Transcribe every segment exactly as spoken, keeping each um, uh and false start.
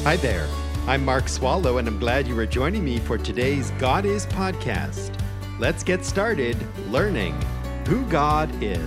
Hi there. I'm Mark Swallow, and I'm glad you are joining me for today's God Is podcast. Let's get started learning who God is.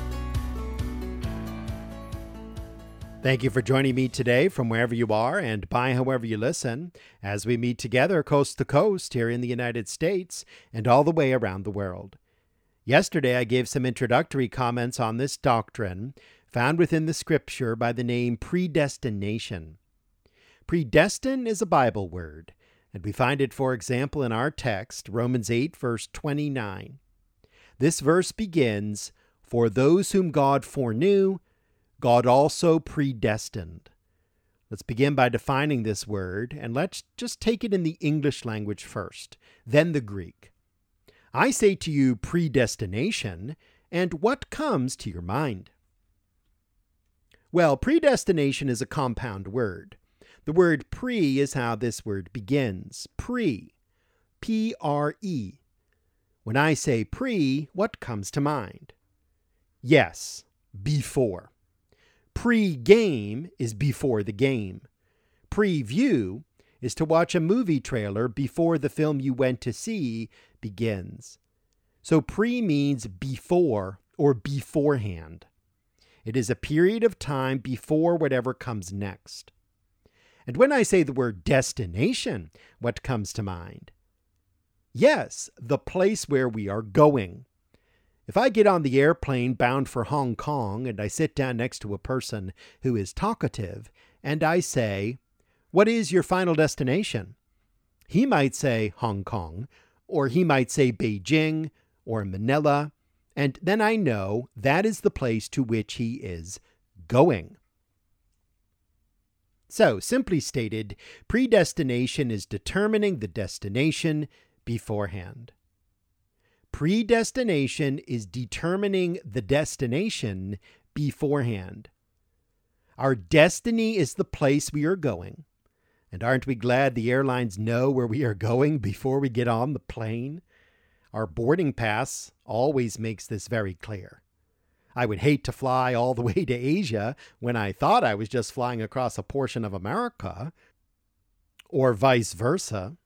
Thank you for joining me today from wherever you are and by however you listen, as we meet together coast to coast here in the United States and all the way around the world. Yesterday, I gave some introductory comments on this doctrine found within the scripture by the name predestination. Predestined is a Bible word, and we find it, for example, in our text, Romans eight, verse twenty-nine. This verse begins, "For those whom God foreknew, God also predestined." Let's begin by defining this word, and let's just take it in the English language first, then the Greek. I say to you predestination, and what comes to your mind? Well, predestination is a compound word. The word pre is how this word begins. Pre. P R E. When I say pre, what comes to mind? Yes, before. Pre-game is before the game. Preview is to watch a movie trailer before the film you went to see begins. So pre means before or beforehand. It is a period of time before whatever comes next. And when I say the word destination, what comes to mind? Yes, the place where we are going. If I get on the airplane bound for Hong Kong and I sit down next to a person who is talkative and I say, "What is your final destination?" He might say Hong Kong, or he might say Beijing or Manila, and then I know that is the place to which he is going. So, simply stated, predestination is determining the destination beforehand. Predestination is determining the destination beforehand. Our destiny is the place we are going. And aren't we glad the airlines know where we are going before we get on the plane? Our boarding pass always makes this very clear. I would hate to fly all the way to Asia when I thought I was just flying across a portion of America, or vice versa.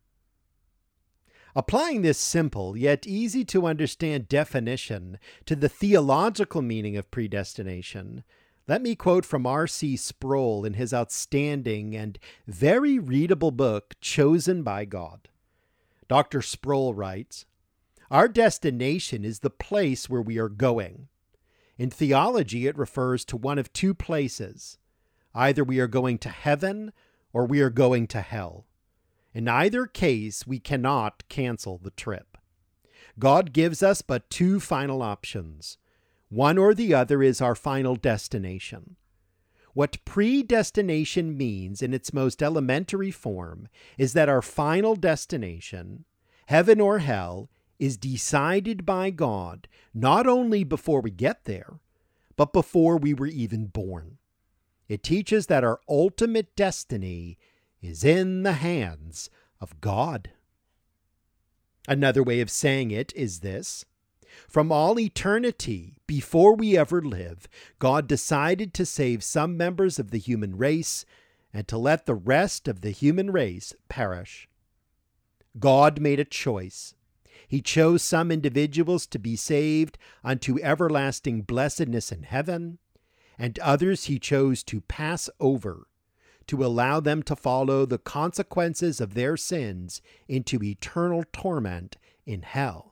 Applying this simple yet easy to understand definition to the theological meaning of predestination, let me quote from R C Sproul in his outstanding and very readable book, Chosen by God. Doctor Sproul writes, "Our destination is the place where we are going. In theology, it refers to one of two places. Either we are going to heaven or we are going to hell. In either case, we cannot cancel the trip. God gives us but two final options. One or the other is our final destination. What predestination means in its most elementary form is that our final destination, heaven or hell, is decided by God not only before we get there, but before we were even born. It teaches that our ultimate destiny is in the hands of God." Another way of saying it is this: from all eternity, before we ever live, God decided to save some members of the human race and to let the rest of the human race perish. God made a choice. He chose some individuals to be saved unto everlasting blessedness in heaven, and others he chose to pass over, to allow them to follow the consequences of their sins into eternal torment in hell.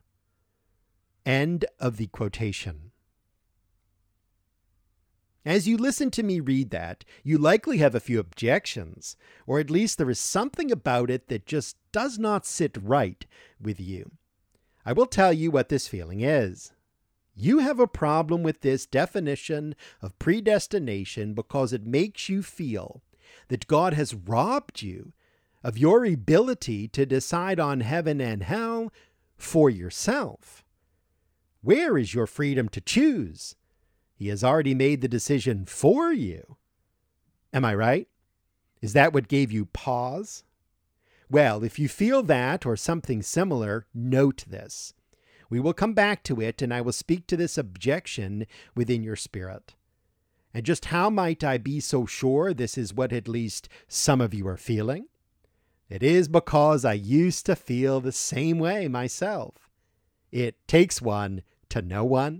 End of the quotation. As you listen to me read that, you likely have a few objections, or at least there is something about it that just does not sit right with you. I will tell you what this feeling is. You have a problem with this definition of predestination because it makes you feel that God has robbed you of your ability to decide on heaven and hell for yourself. Where is your freedom to choose? He has already made the decision for you. Am I right? Is that what gave you pause? Well, if you feel that or something similar, note this. We will come back to it, and I will speak to this objection within your spirit. And just how might I be so sure this is what at least some of you are feeling? It is because I used to feel the same way myself. It takes one to know one.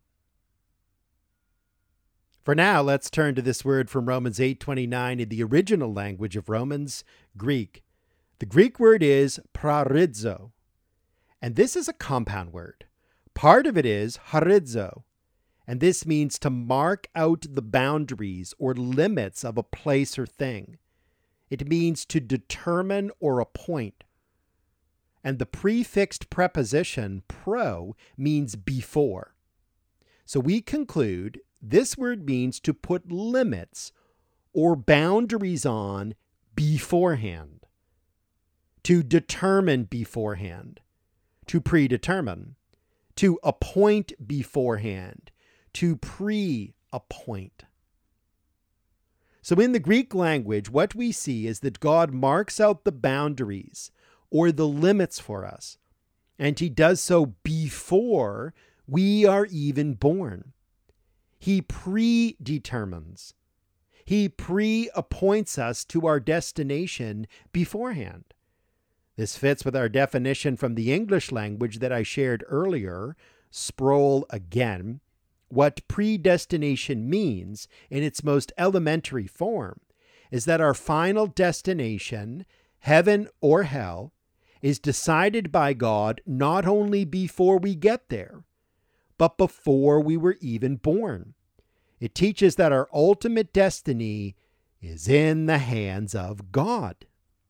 For now, let's turn to this word from Romans eight twenty-nine in the original language of Romans, Greek. The Greek word is praridzo, and this is a compound word. Part of it is haridzo, and this means to mark out the boundaries or limits of a place or thing. It means to determine or appoint. And the prefixed preposition pro means before. So we conclude this word means to put limits or boundaries on beforehand, to determine beforehand, to predetermine, to appoint beforehand, to pre-appoint. So in the Greek language, what we see is that God marks out the boundaries or the limits for us, and he does so before we are even born. He predetermines. He pre-appoints us to our destination beforehand. This fits with our definition from the English language that I shared earlier, Sproul again. What predestination means in its most elementary form is that our final destination, heaven or hell, is decided by God not only before we get there, but before we were even born. It teaches that our ultimate destiny is in the hands of God.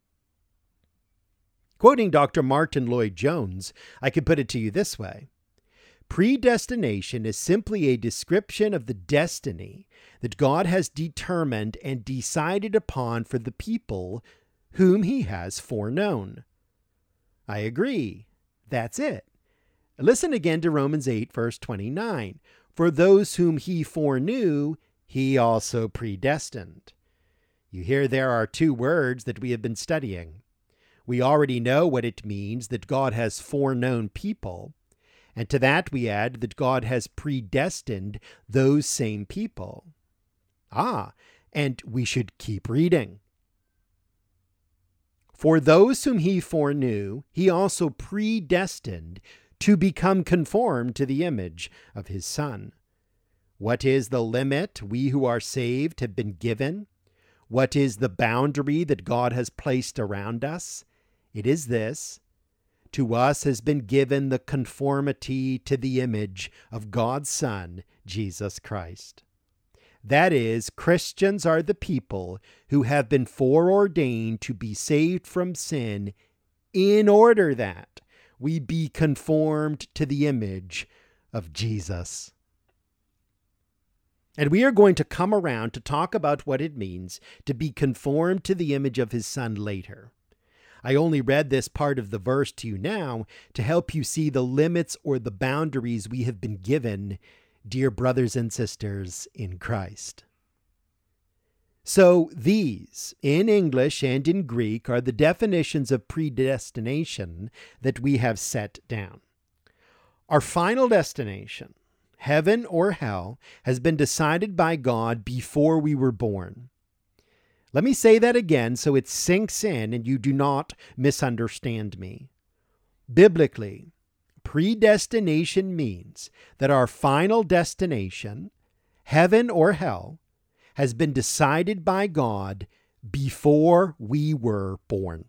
Quoting Doctor Martin Lloyd-Jones, I could put it to you this way. Predestination is simply a description of the destiny that God has determined and decided upon for the people whom he has foreknown. I agree. That's it. Listen again to Romans eight, verse twenty-nine. For those whom he foreknew, he also predestined. You hear there are two words that we have been studying. We already know what it means that God has foreknown people. And to that we add that God has predestined those same people. Ah, and we should keep reading. For those whom he foreknew, he also predestined to become conformed to the image of his Son. What is the limit we who are saved have been given? What is the boundary that God has placed around us? It is this. To us has been given the conformity to the image of God's Son, Jesus Christ. That is, Christians are the people who have been foreordained to be saved from sin in order that we be conformed to the image of Jesus. And we are going to come around to talk about what it means to be conformed to the image of his Son later. I only read this part of the verse to you now to help you see the limits or the boundaries we have been given, dear brothers and sisters in Christ. So these, in English and in Greek, are the definitions of predestination that we have set down. Our final destination, heaven or hell, has been decided by God before we were born. Let me say that again so it sinks in and you do not misunderstand me. Biblically, predestination means that our final destination, heaven or hell, has been decided by God before we were born.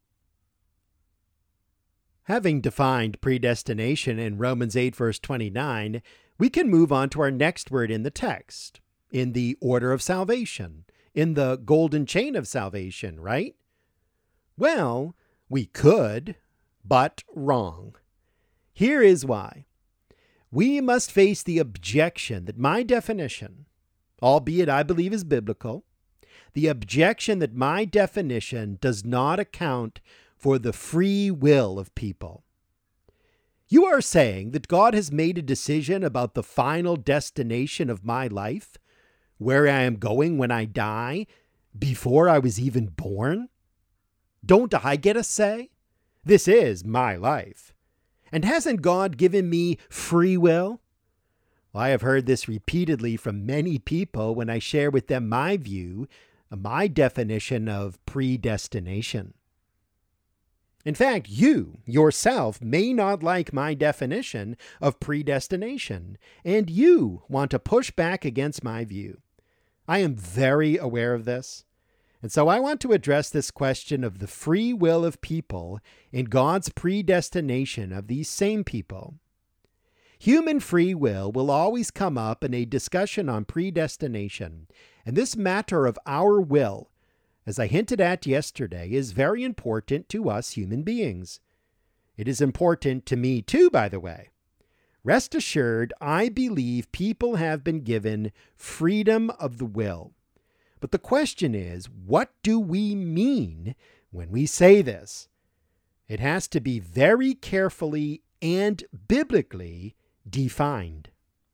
Having defined predestination in Romans eight, verse twenty-nine, we can move on to our next word in the text, in the order of salvation, in the golden chain of salvation, right? Well, we could, but wrong. Here is why. We must face the objection that my definition, albeit I believe is biblical, the objection that my definition does not account for the free will of people. You are saying that God has made a decision about the final destination of my life, where I am going when I die, before I was even born? Don't I get a say? This is my life. And hasn't God given me free will? Well, I have heard this repeatedly from many people when I share with them my view, my definition of predestination. In fact, you yourself may not like my definition of predestination, and you want to push back against my view. I am very aware of this, and so I want to address this question of the free will of people and God's predestination of these same people. Human free will will always come up in a discussion on predestination, and this matter of our will, as I hinted at yesterday, is very important to us human beings. It is important to me too, by the way. Rest assured, I believe people have been given freedom of the will. But the question is, what do we mean when we say this? It has to be very carefully and biblically defined.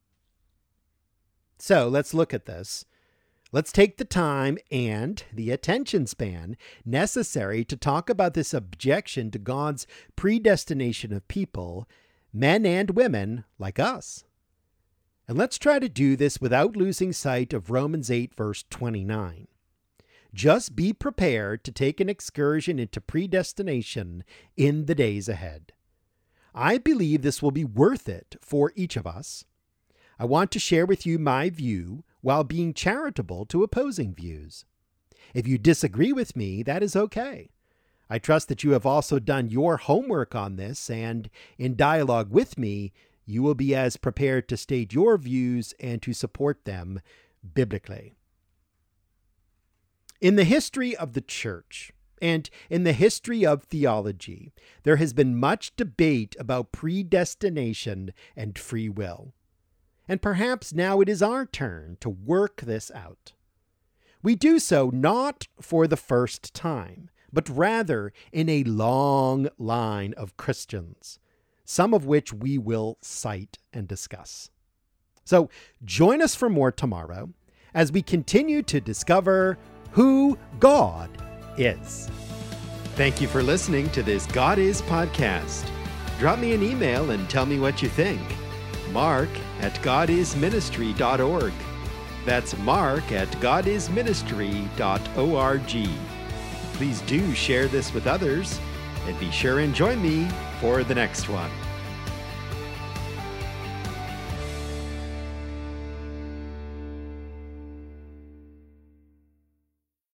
So let's look at this. Let's take the time and the attention span necessary to talk about this objection to God's predestination of people, men and women like us. And let's try to do this without losing sight of Romans eight, verse twenty-nine. Just be prepared to take an excursion into predestination in the days ahead. I believe this will be worth it for each of us. I want to share with you my view while being charitable to opposing views. If you disagree with me, that is okay. I trust that you have also done your homework on this, and in dialogue with me, you will be as prepared to state your views and to support them biblically. In the history of the church, and in the history of theology, there has been much debate about predestination and free will. And perhaps now it is our turn to work this out. We do so not for the first time, but rather in a long line of Christians, some of which we will cite and discuss. So join us for more tomorrow as we continue to discover who God is. Thank you for listening to this God Is podcast. Drop me an email and tell me what you think. Mark at god is ministry dot org. That's Mark at god is ministry dot org. Please do share this with others, and be sure and join me for the next one.